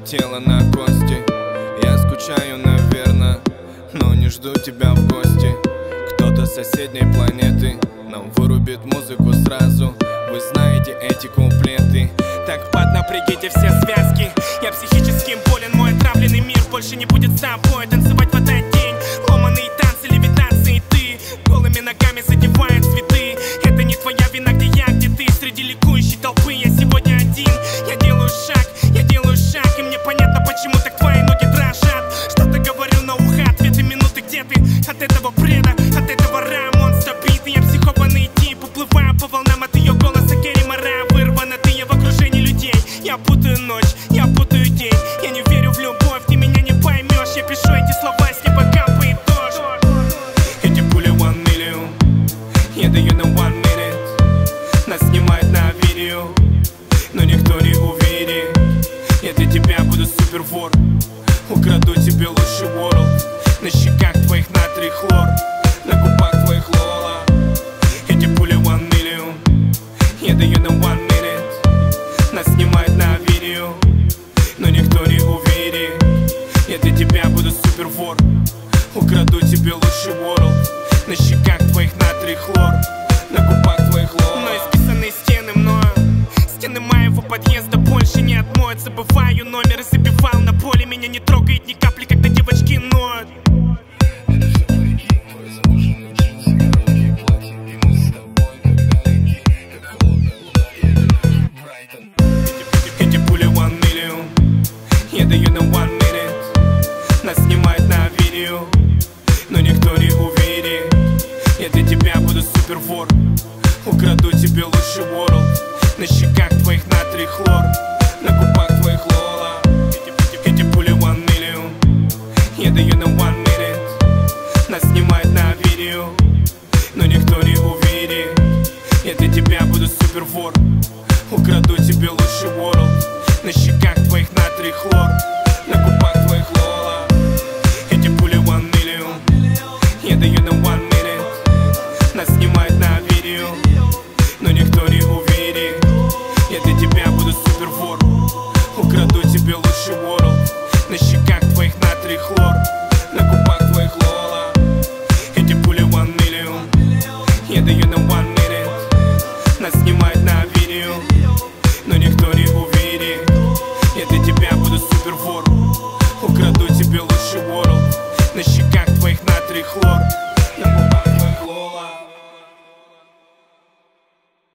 тело на кости. Я скучаю, наверное, но не жду тебя в гости. Кто-то с соседней планеты нам вырубит музыку сразу. Вы знаете эти куплеты. Так поднапрягите все связки. Я психически болен, мой отравленный мир больше не будет с тобой танцевать в этот день. Ломаные танцы, левитации, ты голыми ногами задевает цветы. Это не твоя вина, где я, где ты. Среди ликующей толпы я сегодня один. Я делаю шаг, и мне понятно, почему так твои ноги дрожат. Что-то говорю на ухо, ответы минуты, где ты? От этого бреда, от этого ремонстра биты. Я психованный тип, уплываю по волнам от ее голоса. Керри Мара, вырвана ты, я в окружении людей. Я путаю ночь, я путаю день. Я не верю в любовь, ты меня не поймешь. Я пишу эти слова, с неба капает дождь. Эти пули 1 million, я даю на 1 minute. Нас снимают на видео, но никто не увидит. Я для тебя буду супервор. Украду тебе лучший world. На щеках твоих натрий хлор, на губах твоих лола. Эти пули 1 million, я даю на 1 minute. Нас снимают на видео, но никто не увидит. Я для тебя буду супервор. Украду тебе лучший world. На щеках твоих натрий хлор, на губах твоих лола. Но исписанные стены мною, стены моего подъезда больше не отмоют. Забываю номер и забивал на поле. Меня не трогает ни капли, когда девочки ноют. Эти пули 1 million, я даю на 1 minute. Нас снимают на видео, но никто не увидит. Я для тебя буду супервор. Украду тебе лучший world. На щеках твоих натрий хлор, на губах твоих лола. Эти пули 1 million, я даю на 1 minute. Нас снимают на видео, но никто не увидит. Я для тебя буду супервор. Украду тебе лучший world. На щеках твоих натрий хлор, на губах твоих лола. Эти пули 1 million, я даю на 1 minute. Нас снимают на видео, но никто не увидит. Я для тебя буду супервор. Украду тебе лучший world. На щеках твоих натрий хлор, на губах твоих лола. Эти пули 1 million, я даю на 1 minute. Нас снимают на видео, но никто не увидит. Я для тебя буду супервор. Украду тебе лучший world. На щеках твоих натрий хлор,